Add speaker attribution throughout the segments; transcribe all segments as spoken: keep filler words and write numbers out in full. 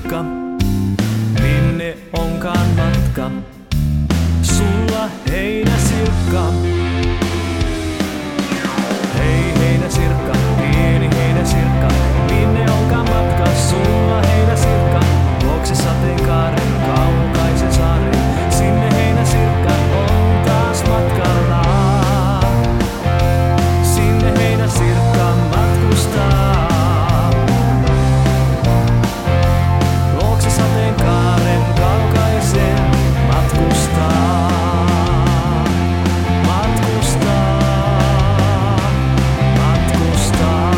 Speaker 1: sirkka, minne onkaan matka? Sulla heinäsirkka. Hei heinäsirkka, pieni heinäsirkka, minne onkaan matka? Sulla heinäsirkka, luokse sateenkaaren kaukaisen saaren. Sinne heinäsirkka on taas matkalla. Sinne heinäsirkka matkustaa. Luokse sateenkaaren kaukaisen matkustaa. Matkustaa. Matkustaa.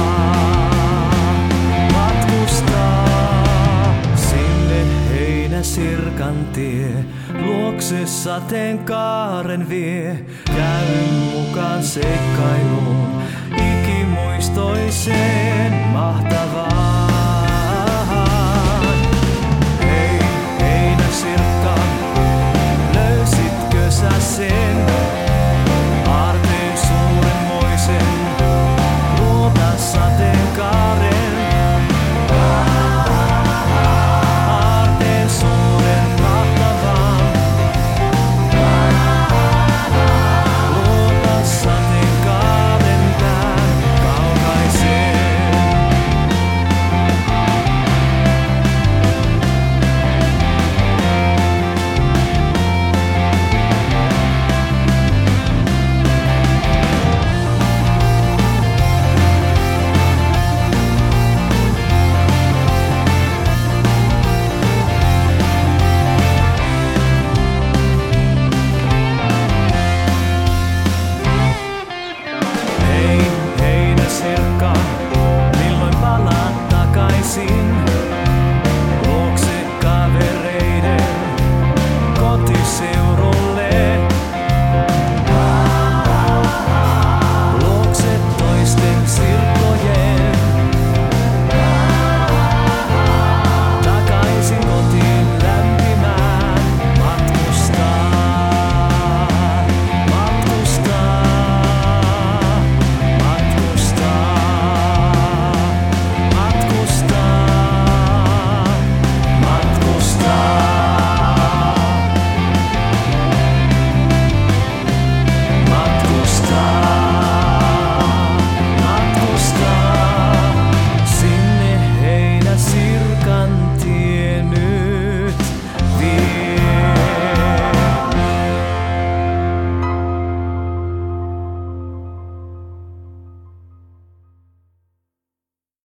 Speaker 1: Matkustaa. Sinne heinäsirkan tie, luokse sateenkaaren vie. Käyn mukaan seikkailuun ikimuistoiseen maailmaan.